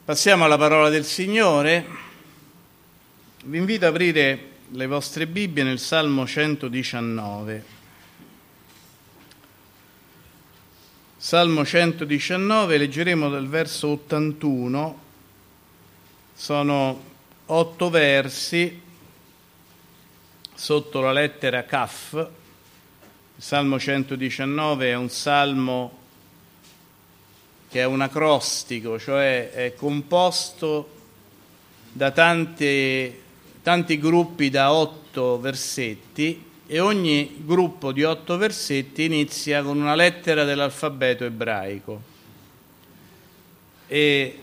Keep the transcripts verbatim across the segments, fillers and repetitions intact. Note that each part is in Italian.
Passiamo alla parola del Signore. Vi invito ad aprire le vostre Bibbie nel Salmo centodiciannove. Salmo centodiciannove, leggeremo dal verso ottantuno, sono otto versi sotto la lettera Kaf. Il Salmo centodiciannove è un salmo che è un acrostico, cioè è composto da tante, tanti gruppi da otto versetti, e ogni gruppo di otto versetti inizia con una lettera dell'alfabeto ebraico. E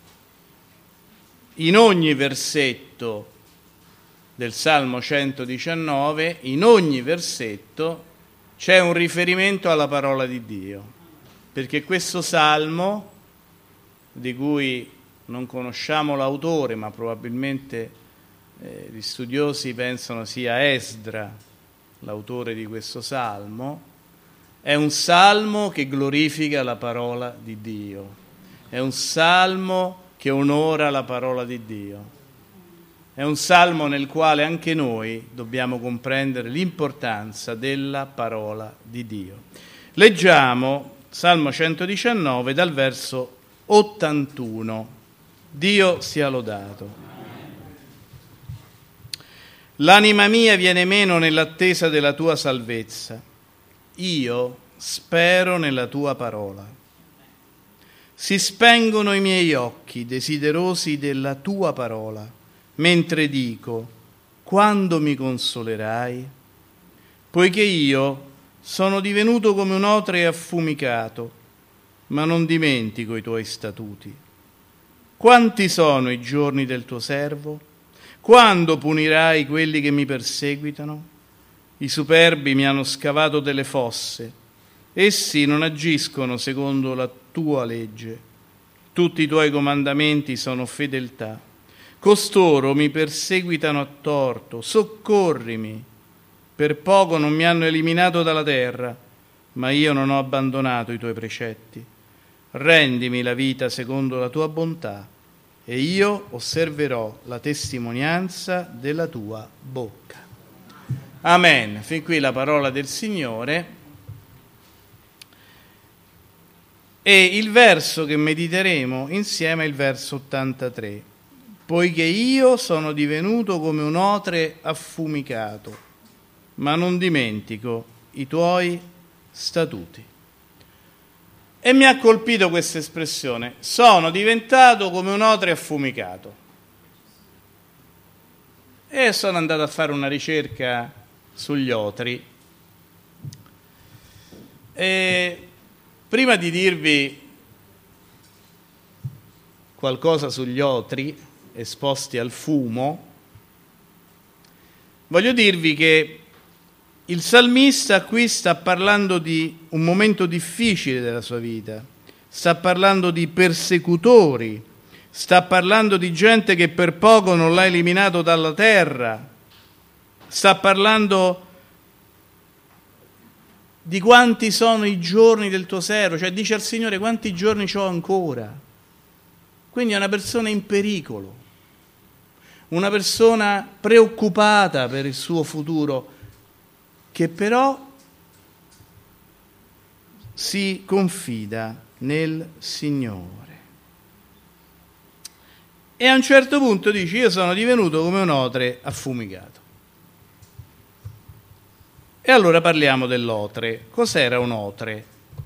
in ogni versetto del Salmo centodiciannove, in ogni versetto c'è un riferimento alla parola di Dio. Perché questo salmo, di cui non conosciamo l'autore, ma probabilmente eh, gli studiosi pensano sia Esdra l'autore di questo salmo, è un salmo che glorifica la parola di Dio, è un salmo che onora la parola di Dio, è un salmo nel quale anche noi dobbiamo comprendere l'importanza della parola di Dio. Leggiamo Salmo centodiciannove dal verso ottantuno. Dio sia lodato. L'anima mia viene meno nell'attesa della tua salvezza. Io spero nella tua parola. Si spengono i miei occhi, desiderosi della tua parola, mentre dico: quando mi consolerai? Poiché io sono divenuto come un otre affumicato, ma non dimentico i tuoi statuti. Quanti sono i giorni del tuo servo? Quando punirai quelli che mi perseguitano? I superbi mi hanno scavato delle fosse. Essi non agiscono secondo la tua legge. Tutti i tuoi comandamenti sono fedeltà. Costoro mi perseguitano a torto. Soccorrimi. Per poco non mi hanno eliminato dalla terra, ma io non ho abbandonato i tuoi precetti. Rendimi la vita secondo la tua bontà, e io osserverò la testimonianza della tua bocca. Amen. Fin qui la parola del Signore. E il verso che mediteremo insieme è il verso ottantatré. Poiché io sono divenuto come un otre affumicato, ma non dimentico i tuoi statuti. E mi ha colpito questa espressione: sono diventato come un otre affumicato. E sono andato a fare una ricerca sugli otri. E prima di dirvi qualcosa sugli otri esposti al fumo, voglio dirvi che il salmista qui sta parlando di un momento difficile della sua vita, sta parlando di persecutori, sta parlando di gente che per poco non l'ha eliminato dalla terra, sta parlando di quanti sono i giorni del tuo servo, cioè dice al Signore: quanti giorni c'ho ancora? Quindi è una persona in pericolo, una persona preoccupata per il suo futuro, che però si confida nel Signore. E a un certo punto dice: io sono divenuto come un otre affumicato. E allora parliamo dell'otre. Cos'era un otre?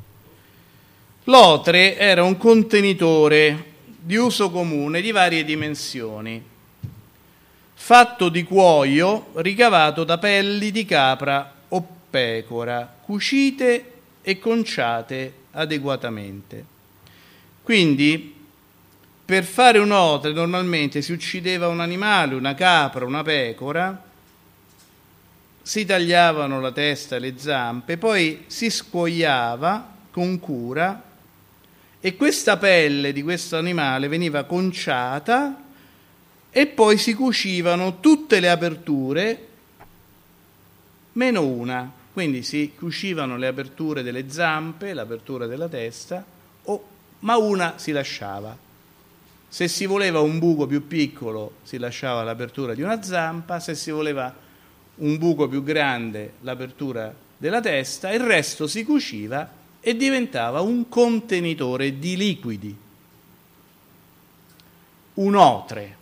L'otre era un contenitore di uso comune di varie dimensioni, fatto di cuoio ricavato da pelli di capra o pecora, cucite e conciate adeguatamente. Quindi, per fare un otre normalmente si uccideva un animale, una capra, una pecora, si tagliavano la testa e le zampe, poi si scuoiava con cura e questa pelle di questo animale veniva conciata e poi si cucivano tutte le aperture meno una. Quindi si cucivano le aperture delle zampe, l'apertura della testa, o, ma una si lasciava. Se si voleva un buco più piccolo si lasciava l'apertura di una zampa, se si voleva un buco più grande l'apertura della testa, il resto si cuciva e diventava un contenitore di liquidi, un otre.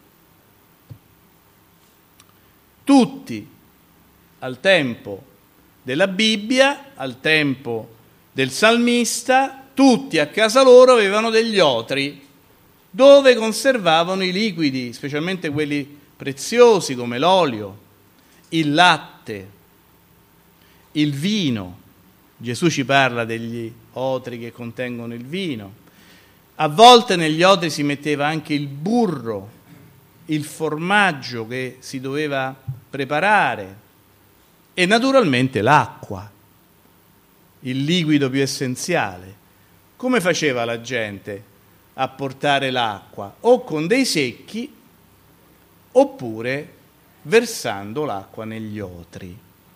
Tutti al tempo della Bibbia, al tempo del salmista, tutti a casa loro avevano degli otri dove conservavano i liquidi, specialmente quelli preziosi come l'olio, il latte, il vino. Gesù ci parla degli otri che contengono il vino. A volte negli otri si metteva anche il burro, il formaggio che si doveva preparare e naturalmente l'acqua, il liquido più essenziale. Come faceva la gente a portare l'acqua? O con dei secchi oppure versando l'acqua negli otri.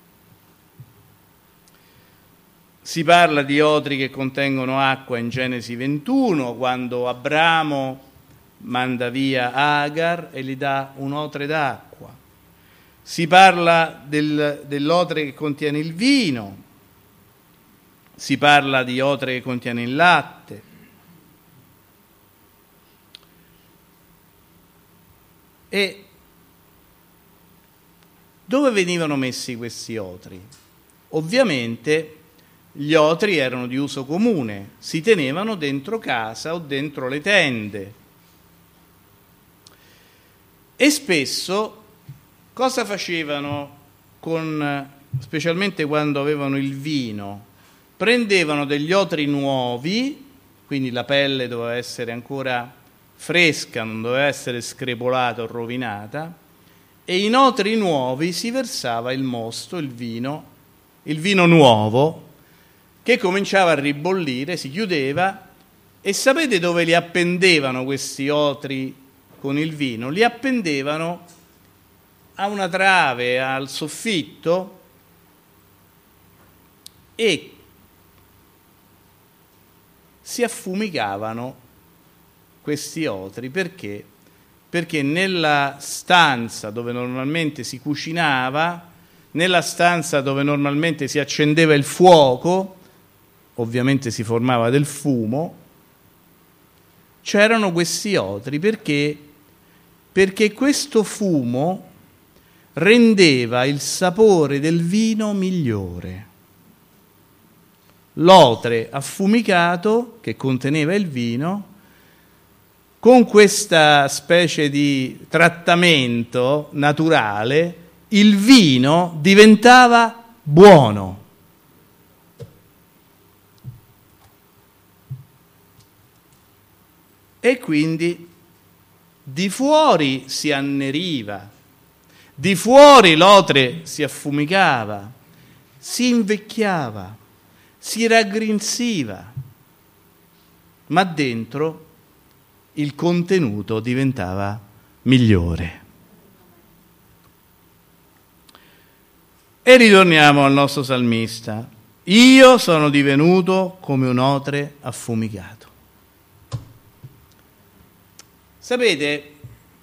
Si parla di otri che contengono acqua in Genesi ventuno, quando Abramo manda via Agar e gli dà un otre d'acqua. Si parla del, dell'otre che contiene il vino, si parla di otre che contiene il latte. E dove venivano messi questi otri? Ovviamente gli otri erano di uso comune, si tenevano dentro casa o dentro le tende. E spesso cosa facevano, con, specialmente quando avevano il vino? Prendevano degli otri nuovi, quindi la pelle doveva essere ancora fresca, non doveva essere screpolata o rovinata, e in otri nuovi si versava il mosto, il vino, il vino nuovo, che cominciava a ribollire, si chiudeva, e sapete dove li appendevano questi otri con il vino? Li appendevano a una trave, al soffitto, e si affumicavano questi otri. Perché? Perché nella stanza dove normalmente si cucinava, nella stanza dove normalmente si accendeva il fuoco, ovviamente si formava del fumo, c'erano questi otri. Perché? Perché questo fumo rendeva il sapore del vino migliore. L'otre affumicato che conteneva il vino, con questa specie di trattamento naturale, il vino diventava buono. E quindi di fuori si anneriva, di fuori l'otre si affumicava, si invecchiava, si raggrinziva, ma dentro il contenuto diventava migliore. E ritorniamo al nostro salmista. Io sono divenuto come un otre affumicato. Sapete,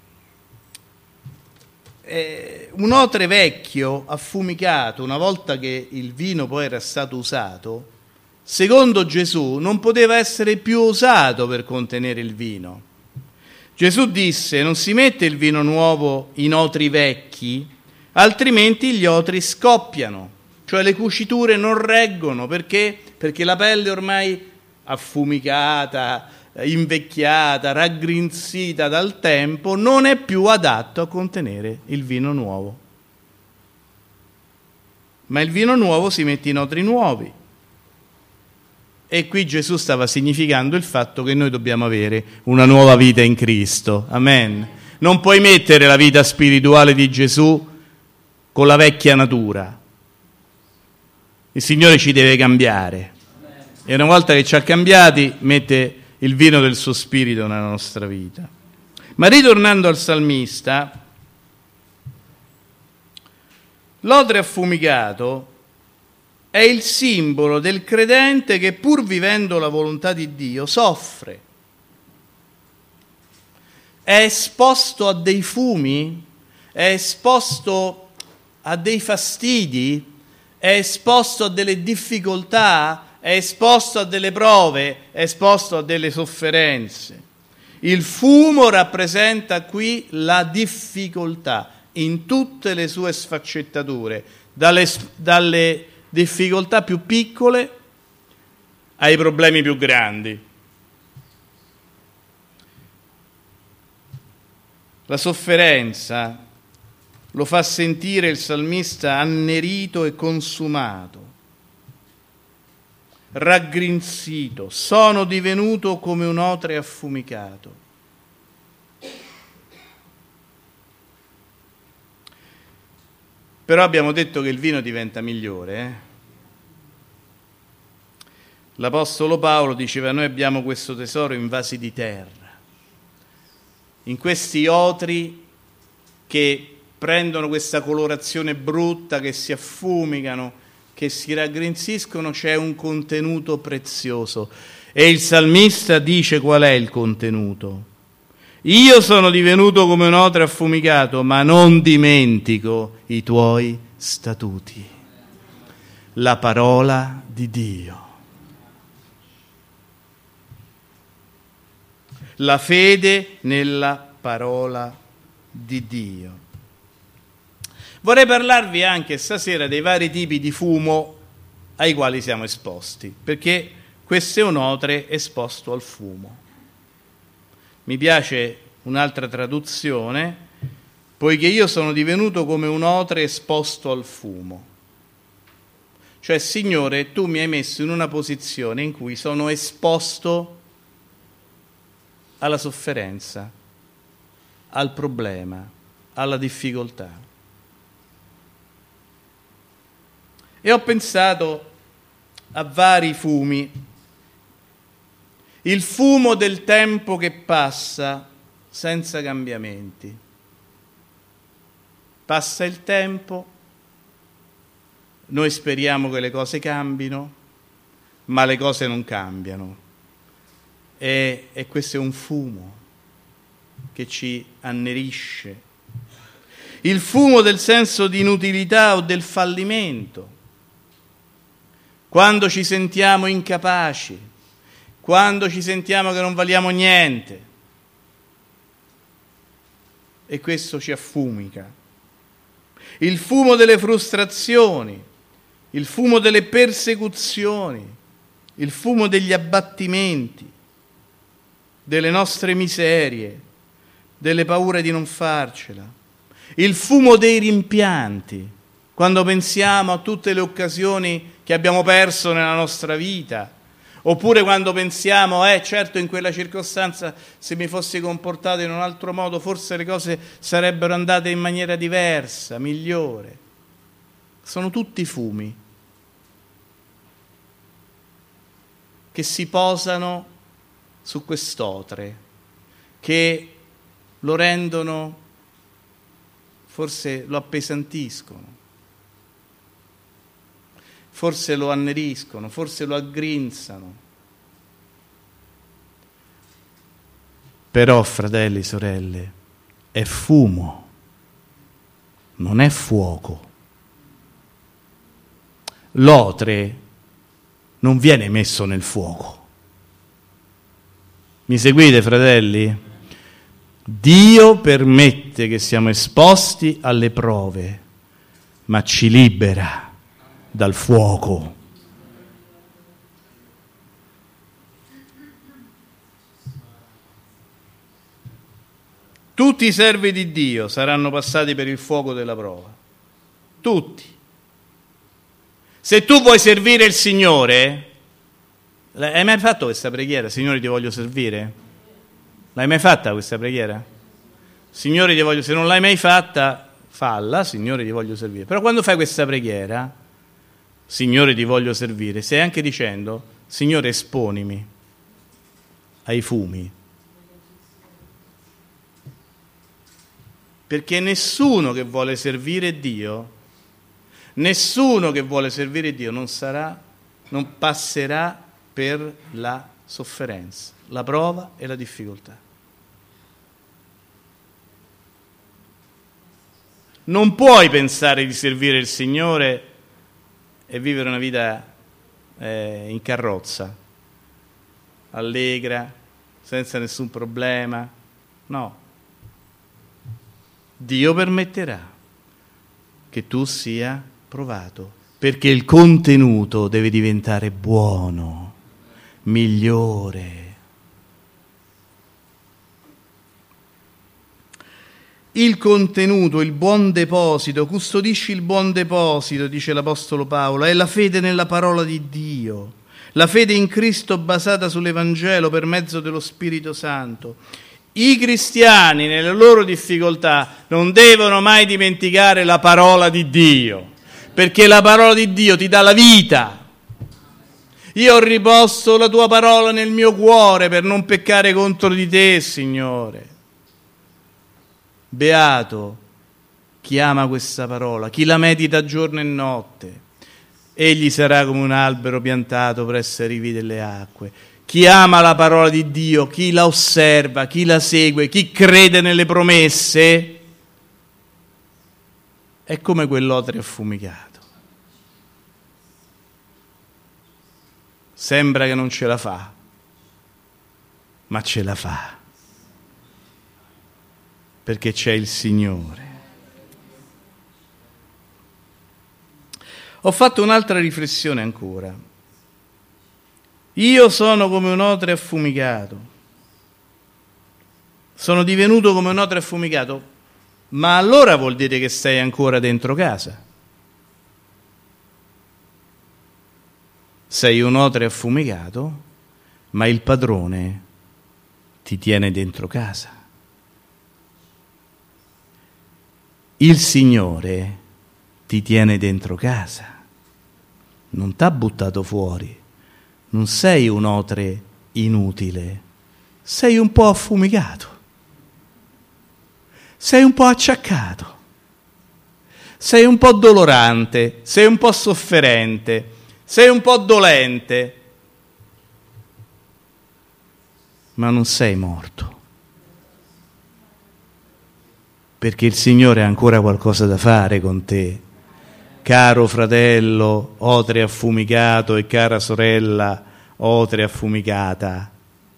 eh, un otre vecchio, affumicato, una volta che il vino poi era stato usato, secondo Gesù non poteva essere più usato per contenere il vino. Gesù disse: non si mette il vino nuovo in otri vecchi, altrimenti gli otri scoppiano, cioè le cuciture non reggono. Perché? Perché la pelle ormai affumicata, invecchiata, raggrinzita dal tempo, non è più adatto a contenere il vino nuovo. Ma il vino nuovo si mette in otri nuovi. E qui Gesù stava significando il fatto che noi dobbiamo avere una nuova vita in Cristo. Amen. Non puoi mettere la vita spirituale di Gesù con la vecchia natura. Il Signore ci deve cambiare. E una volta che ci ha cambiati, mette il vino del suo spirito nella nostra vita. Ma ritornando al salmista, l'otre affumicato è il simbolo del credente che, pur vivendo la volontà di Dio, soffre. è esposto a dei fumi, è esposto a dei fastidi, è esposto a delle difficoltà, è esposto a delle prove, è esposto a delle sofferenze. Il fumo rappresenta qui la difficoltà in tutte le sue sfaccettature, dalle, dalle difficoltà più piccole ai problemi più grandi. La sofferenza lo fa sentire il salmista annerito e consumato, raggrinzito, sono divenuto come un otre affumicato. Però abbiamo detto che il vino diventa migliore. Eh? L'Apostolo Paolo diceva: noi abbiamo questo tesoro in vasi di terra, in questi otri che prendono questa colorazione brutta, che si affumicano, che si raggrinziscono, c'è un contenuto prezioso. E il salmista dice qual è il contenuto. Io sono divenuto come un otre affumicato, ma non dimentico i tuoi statuti. La parola di Dio. La fede nella parola di Dio. Vorrei parlarvi anche stasera dei vari tipi di fumo ai quali siamo esposti, perché questo è un otre esposto al fumo. Mi piace un'altra traduzione, poiché io sono divenuto come un otre esposto al fumo. Cioè, Signore, tu mi hai messo in una posizione in cui sono esposto alla sofferenza, al problema, alla difficoltà. E ho pensato a vari fumi. Il fumo del tempo che passa senza cambiamenti. Passa il tempo, noi speriamo che le cose cambino, ma le cose non cambiano. E, e questo è un fumo che ci annerisce. Il fumo del senso di inutilità o del fallimento, quando ci sentiamo incapaci, quando ci sentiamo che non valiamo niente, e questo ci affumica. Il fumo delle frustrazioni, il fumo delle persecuzioni, il fumo degli abbattimenti, delle nostre miserie, delle paure di non farcela, il fumo dei rimpianti, quando pensiamo a tutte le occasioni che abbiamo perso nella nostra vita, oppure quando pensiamo, eh certo in quella circostanza se mi fossi comportato in un altro modo forse le cose sarebbero andate in maniera diversa, migliore. Sono tutti fumi che si posano su quest'otre, che lo rendono, forse lo appesantiscono, forse lo anneriscono, forse lo aggrinzano. Però, fratelli, sorelle, è fumo, non è fuoco. L'otre non viene messo nel fuoco. Mi seguite, fratelli? Dio permette che siamo esposti alle prove, ma ci libera dal fuoco. Tutti i servi di Dio saranno passati per il fuoco della prova. Tutti. Se tu vuoi servire il Signore, hai mai fatto questa preghiera? Signore, ti voglio servire? L'hai mai fatta questa preghiera? Signore, ti voglio, se non l'hai mai fatta, falla, Signore, ti voglio servire. Però quando fai questa preghiera, Signore, ti voglio servire, stai anche dicendo, Signore, esponimi ai fumi. Perché nessuno che vuole servire Dio, nessuno che vuole servire Dio non sarà, non passerà per la sofferenza, la prova e la difficoltà. Non puoi pensare di servire il Signore e vivere una vita eh, in carrozza, allegra, senza nessun problema. No. Dio permetterà che tu sia provato, perché il contenuto deve diventare buono, migliore. Il contenuto, il buon deposito, custodisci il buon deposito, dice l'Apostolo Paolo, è la fede nella parola di Dio, la fede in Cristo basata sull'Evangelo per mezzo dello Spirito Santo. I cristiani nelle loro difficoltà non devono mai dimenticare la parola di Dio, perché la parola di Dio ti dà la vita. Io ho riposto la tua parola nel mio cuore per non peccare contro di te, Signore. Beato chi ama questa parola, chi la medita giorno e notte. Egli sarà come un albero piantato presso i rivi delle acque. Chi ama la parola di Dio, chi la osserva, chi la segue, chi crede nelle promesse, è come quell'otre affumicato. Sembra che non ce la fa, ma ce la fa. Perché c'è il Signore. Ho fatto un'altra riflessione ancora. Io sono come un otre affumicato. Sono divenuto come un otre affumicato. Ma allora vuol dire che sei ancora dentro casa. Sei un otre affumicato, ma il padrone ti tiene dentro casa. Il Signore ti tiene dentro casa, non t'ha buttato fuori, non sei un otre inutile, sei un po' affumicato, sei un po' acciaccato, sei un po' dolorante, sei un po' sofferente, sei un po' dolente, ma non sei morto. Perché il Signore ha ancora qualcosa da fare con te, caro fratello, otre affumicato, e cara sorella, otre affumicata.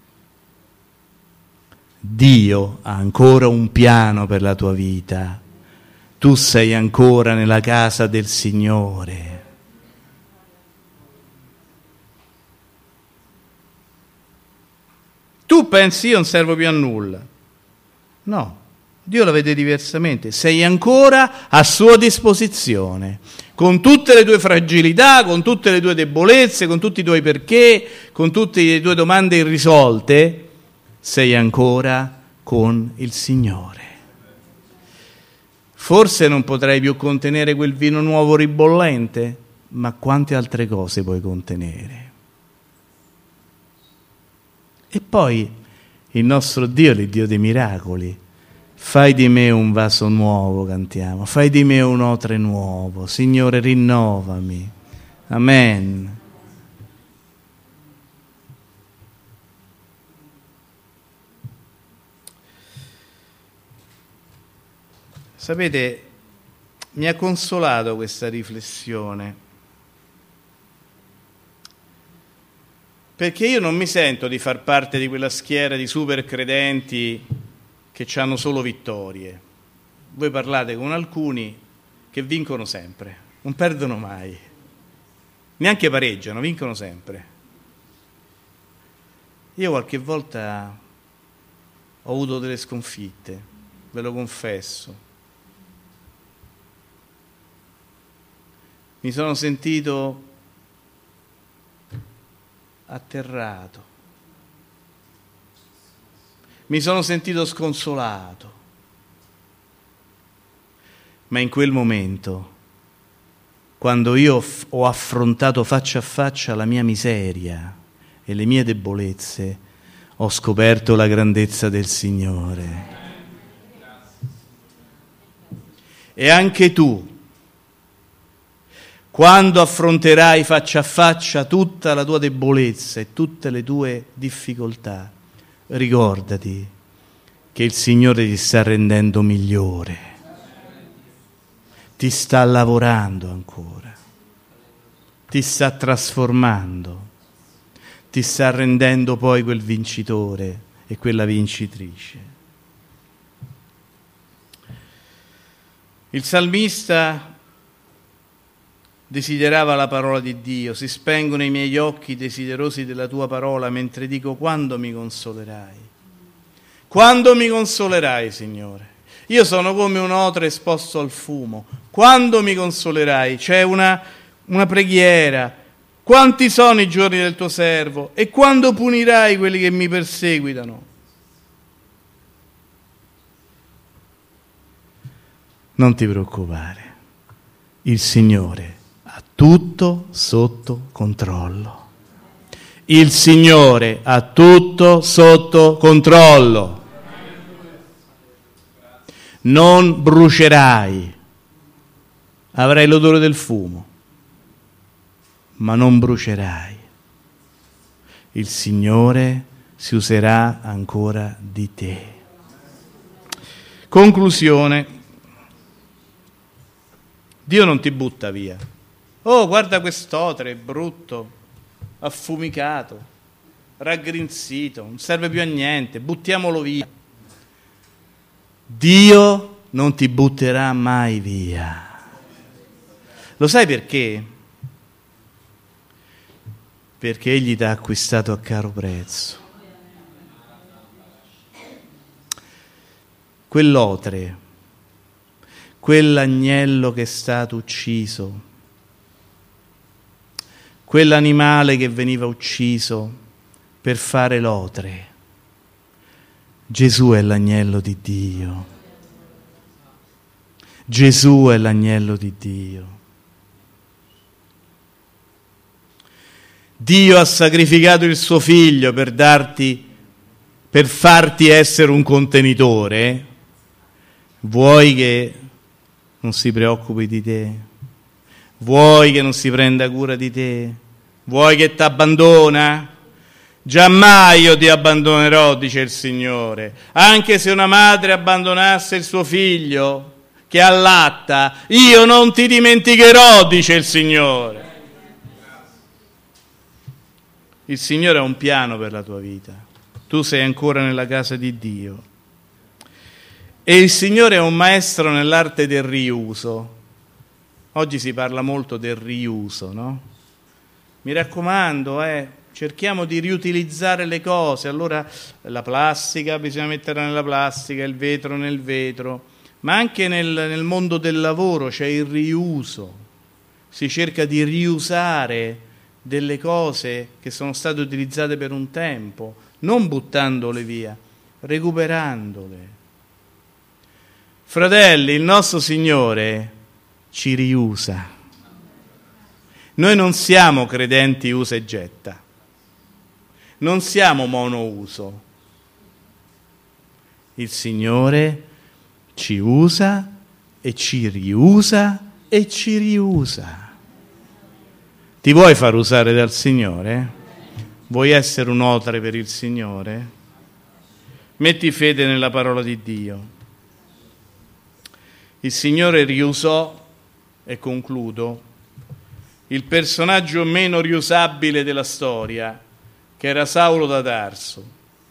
Dio ha ancora un piano per la tua vita. Tu sei ancora nella casa del Signore. Tu pensi io non servo più a nulla? No. Dio la vede diversamente, sei ancora a sua disposizione, con tutte le tue fragilità, con tutte le tue debolezze, con tutti i tuoi perché, con tutte le tue domande irrisolte, sei ancora con il Signore. Forse non potrai più contenere quel vino nuovo ribollente, ma quante altre cose puoi contenere? E poi il nostro Dio è il Dio dei miracoli. Fai di me un vaso nuovo, cantiamo, fai di me un otre nuovo, Signore, rinnovami. Amen. Sapete, mi ha consolato questa riflessione, perché io non mi sento di far parte di quella schiera di super credenti che hanno solo vittorie. Voi parlate con alcuni che vincono sempre, non perdono mai, neanche pareggiano, vincono sempre. Io qualche volta ho avuto delle sconfitte, ve lo confesso. Mi sono sentito atterrato. Mi sono sentito sconsolato, ma in quel momento, quando io ho affrontato faccia a faccia la mia miseria e le mie debolezze, ho scoperto la grandezza del Signore. E anche tu, quando affronterai faccia a faccia tutta la tua debolezza e tutte le tue difficoltà, ricordati che il Signore ti sta rendendo migliore. ti sta lavorando ancora, ti sta trasformando, ti sta rendendo poi quel vincitore e quella vincitrice. Il salmista desiderava la parola di Dio, si spengono i miei occhi desiderosi della tua parola, mentre dico: quando mi consolerai? Quando mi consolerai, Signore? Io sono come un otre esposto al fumo. Quando mi consolerai? C'è una, una preghiera. Quanti sono i giorni del tuo servo? E quando punirai quelli che mi perseguitano? Non ti preoccupare, il Signore ha tutto sotto controllo. Il Signore ha tutto sotto controllo. Non brucerai, avrai l'odore del fumo, ma non brucerai. Il Signore si userà ancora di te. Conclusione. Dio non ti butta via. Oh, guarda quest'otre, brutto, affumicato, raggrinzito, non serve più a niente, buttiamolo via. Dio non ti butterà mai via. Lo sai perché? Perché Egli ti ha acquistato a caro prezzo. Quell'otre, quell'agnello che è stato ucciso, quell'animale che veniva ucciso per fare l'otre, Gesù è l'agnello di Dio. Gesù è l'agnello di Dio. Dio ha sacrificato il suo figlio per darti, per farti essere un contenitore. Vuoi che non si preoccupi di te? Vuoi che non si prenda cura di te? Vuoi che ti abbandona? Giammai io ti abbandonerò, dice il Signore. Anche se una madre abbandonasse il suo figlio che allatta, io non ti dimenticherò, dice il Signore. Il Signore ha un piano per la tua vita. Tu sei ancora nella casa di Dio. E il Signore è un maestro nell'arte del riuso. Oggi si parla molto del riuso, no? Mi raccomando, eh, cerchiamo di riutilizzare le cose. Allora la plastica bisogna metterla nella plastica, il vetro nel vetro, ma anche nel, nel mondo del lavoro c'è il riuso. Si cerca di riusare delle cose che sono state utilizzate per un tempo, non buttandole via, recuperandole. Fratelli, il nostro Signore ci riusa. Noi non siamo credenti usa e getta, non siamo monouso. Il Signore ci usa e ci riusa e ci riusa. Ti vuoi far usare dal Signore? Vuoi essere un otre per il Signore? Metti fede nella parola di Dio. Il Signore riusò, e concludo, il personaggio meno riusabile della storia, che era Saulo da Tarso.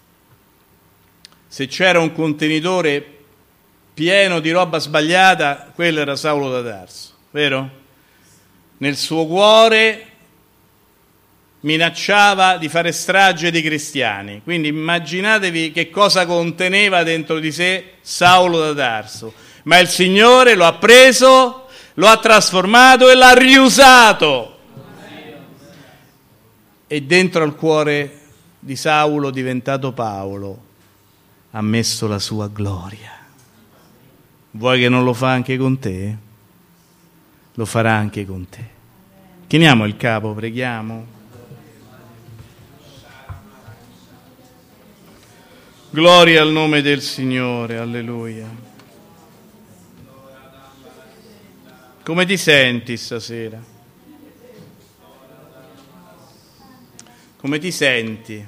Se c'era un contenitore pieno di roba sbagliata, quello era Saulo da Tarso, vero? Nel suo cuore minacciava di fare strage dei cristiani. Quindi immaginatevi che cosa conteneva dentro di sé Saulo da Tarso. Ma il Signore lo ha preso, lo ha trasformato e l'ha riusato. E dentro al cuore di Saulo, diventato Paolo, ha messo la sua gloria. Vuoi che non lo fa anche con te? Lo farà anche con te. Chiniamo il capo, preghiamo. Gloria al nome del Signore, alleluia. Come ti senti stasera? Come ti senti?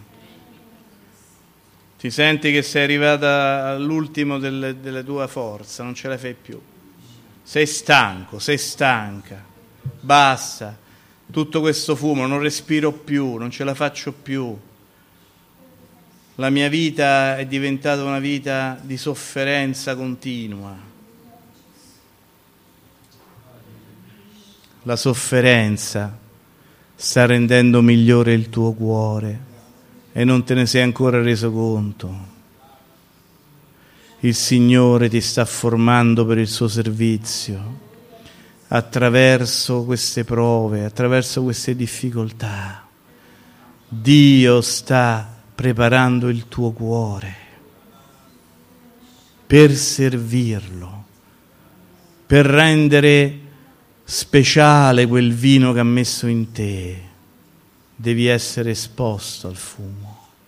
Ti senti che sei arrivata all'ultimo delle, della tua forza, non ce la fai più. sei stanco, sei stanca, basta, tutto questo fumo, non respiro più, non ce la faccio più. La mia vita è diventata una vita di sofferenza continua. La sofferenza sta rendendo migliore il tuo cuore e non te ne sei ancora reso conto. Il Signore ti sta formando per il suo servizio attraverso queste prove, attraverso queste difficoltà. Dio sta preparando il tuo cuore per servirlo, per rendere speciale quel vino che ha messo in te. Devi essere esposto al fumo.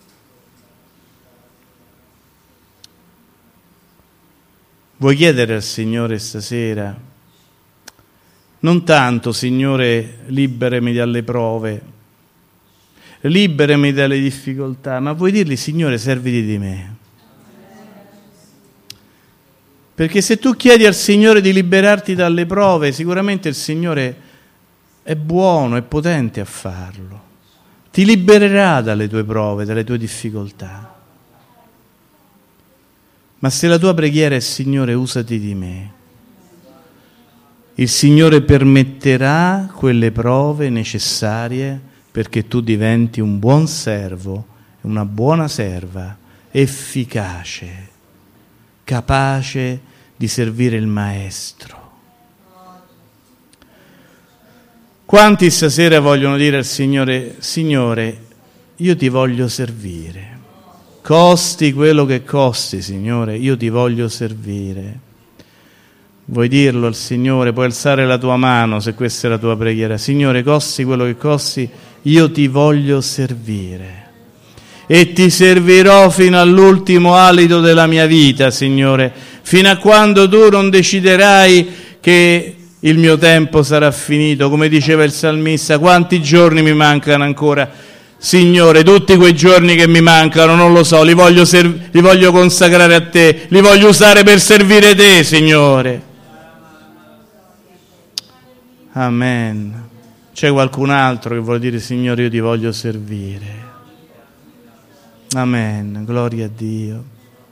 Vuoi chiedere al Signore stasera? Non tanto, Signore, liberami dalle prove, liberami dalle difficoltà, ma vuoi dirgli, Signore, serviti di me. Perché se tu chiedi al Signore di liberarti dalle prove, sicuramente il Signore è buono, è potente a farlo. Ti libererà dalle tue prove, dalle tue difficoltà. Ma se la tua preghiera è, Signore, usati di me, il Signore permetterà quelle prove necessarie perché tu diventi un buon servo, una buona serva, efficace, capace di servire il Maestro. Quanti stasera vogliono dire al Signore, Signore, io ti voglio servire. Costi quello che costi, Signore, io ti voglio servire. Vuoi dirlo al Signore? Puoi alzare la tua mano se questa è la tua preghiera. Signore, costi quello che costi, io ti voglio servire. E ti servirò fino all'ultimo alito della mia vita, Signore, fino a quando tu non deciderai che il mio tempo sarà finito. Come diceva il salmista, quanti giorni mi mancano ancora? Signore, tutti quei giorni che mi mancano, non lo so, li voglio, serv- li voglio consacrare a te, li voglio usare per servire te, Signore. Amen. C'è qualcun altro che vuole dire, Signore, io ti voglio servire. Amen. Gloria a Dio.